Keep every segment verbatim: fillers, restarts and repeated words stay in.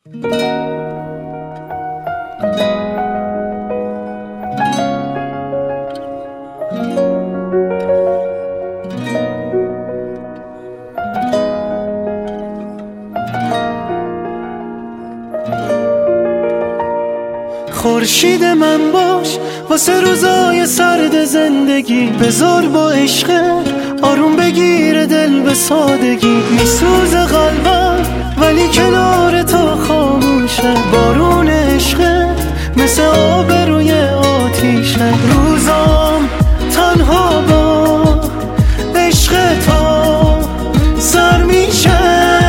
خورشید من باش واسه روزای سرد زندگی، بذار با عشق آروم بگیره دل به سادگی. میسوزه قلبم ولی کنار تو خاموشه، بارون عشق مثل آب روی آتیشه. روزام تنها با عشق تو سر میشه،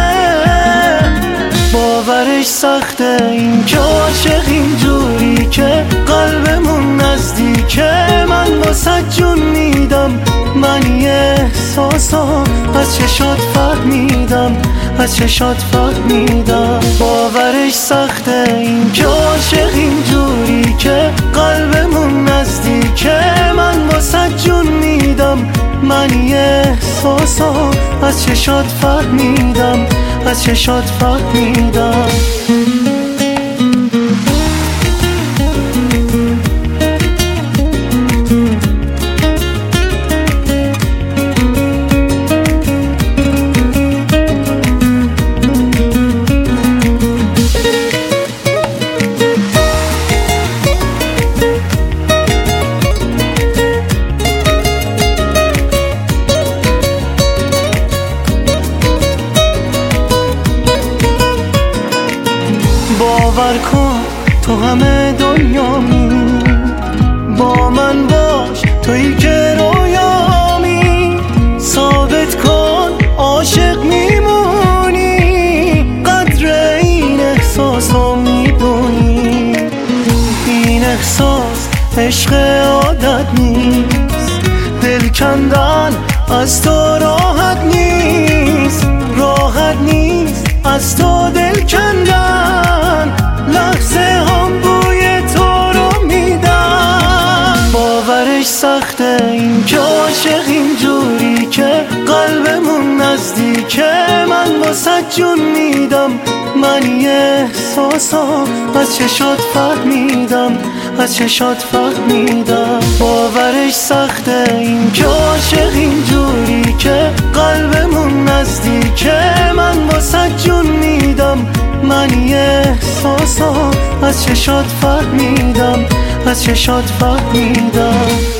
باورش سخته این که عاشق اینجوری که قلبمون نزدیکه. من واسه جون میدم، من یه احساسا از چشات فهمیدم، از چشات فهمیدم. باورش سخته این که عاشق اینجوری که قلبمون نزدیکه. من واسه جون میدم، من یه احساسا از چشات فهمیدم، از چشات فهمیدم. باور کن تو همه دنیامی، با من باش تویی که رویامی. ثابت کن عاشق میمونی، قدر این احساس رو میدونی. این احساس عشق عادت نیست، دل کندن از تو راحت نیست، راحت نیست از تو دل کندن. لحظه هم بوی تو رو میدم، باورش سخته این که عاشق اینجوری که قلبمون نزدیکه. من واسه جون میدم، من یه احساسا از چشات فهمیدم، از چشات فهمیدم. باورش سخته این که عاشق اینجوری که قلبمون نزدیکه. من واسه جون میدم، من یه احساسا از چشات فهمیدم، از چشات فهمیدم.